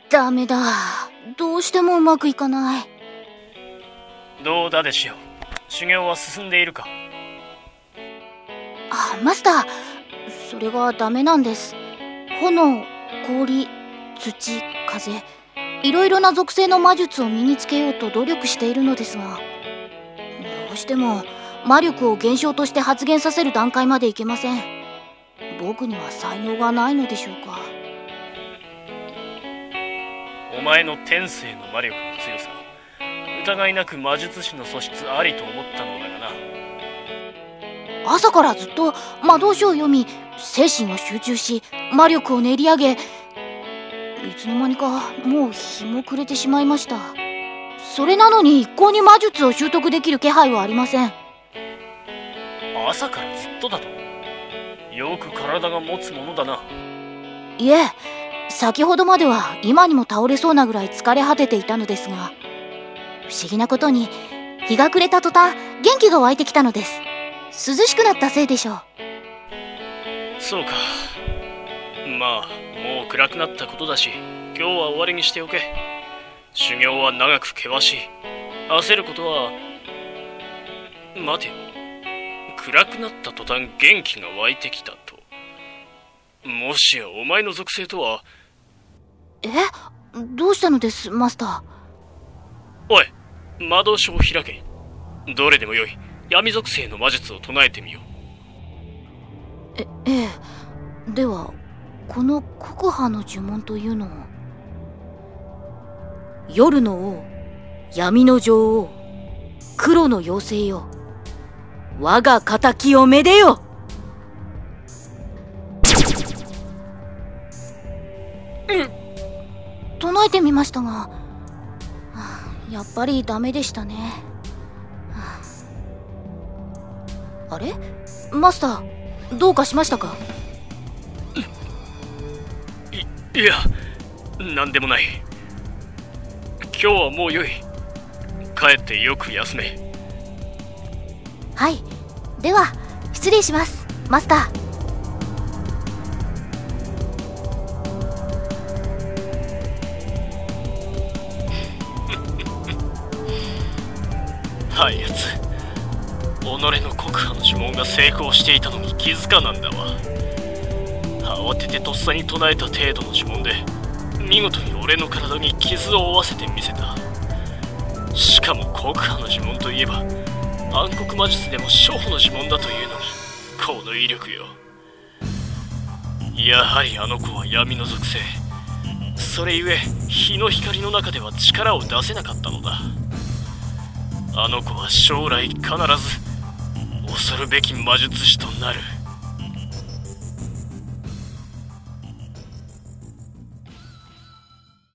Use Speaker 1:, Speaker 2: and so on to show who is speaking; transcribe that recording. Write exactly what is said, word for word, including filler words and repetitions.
Speaker 1: ダメだ。どうしてもうまくいかない。
Speaker 2: どうだでしょう。修行は進んでいるか？
Speaker 1: あ、マスター、それがダメなんです。炎、氷、土、風、いろいろな属性の魔術を身につけようと努力しているのですが、どうしても魔力を現象として発現させる段階までいけません。僕には才能がないのでしょうか。
Speaker 2: お前の天性の魔力の強さ、疑いなく魔術師の素質ありと思ったのだがな。
Speaker 1: 朝からずっと魔導書を読み、精神を集中し、魔力を練り上げ、いつの間にかもう日も暮れてしまいました。それなのに一向に魔術を習得できる気配はありません。
Speaker 2: 朝からずっとだと？よく体が持つものだな。
Speaker 1: いえ、先ほどまでは今にも倒れそうなぐらい疲れ果てていたのですが、不思議なことに日が暮れた途端元気が湧いてきたのです。涼しくなったせいでしょう。
Speaker 2: そうか。まあもう暗くなったことだし、今日は終わりにしておけ。修行は長く険しい。焦ることは。待てよ。暗くなった途端元気が湧いてきたと。もしやお前の属性とは。
Speaker 1: え？どうしたのです、マスター。
Speaker 2: おい、魔導書を開け。どれでもよい。闇属性の魔術を唱えてみよ
Speaker 1: う。え、ええ。では、この国破の呪文というのを。夜の王、闇の女王、黒の妖精よ。我が仇をめでよ。うん。唱えてみましたが、はあ、やっぱりダメでしたね。はあ、あれ？マスター、どうかしましたか？
Speaker 2: い、いや、なんでもない。今日はもうよい。帰ってよく休め。
Speaker 1: はい、では失礼します、マスター。
Speaker 2: あいつ、己の国破の呪文が成功していたのに気づかなんだわ。慌ててとっさに唱えた程度の呪文で見事に俺の体に傷を負わせてみせた。しかも国破の呪文といえば暗黒魔術でも初歩の呪文だというのに、この威力よ。やはりあの子は闇の属性。それゆえ日の光の中では力を出せなかったのだ。あの子は将来必ず恐るべき魔術師となる。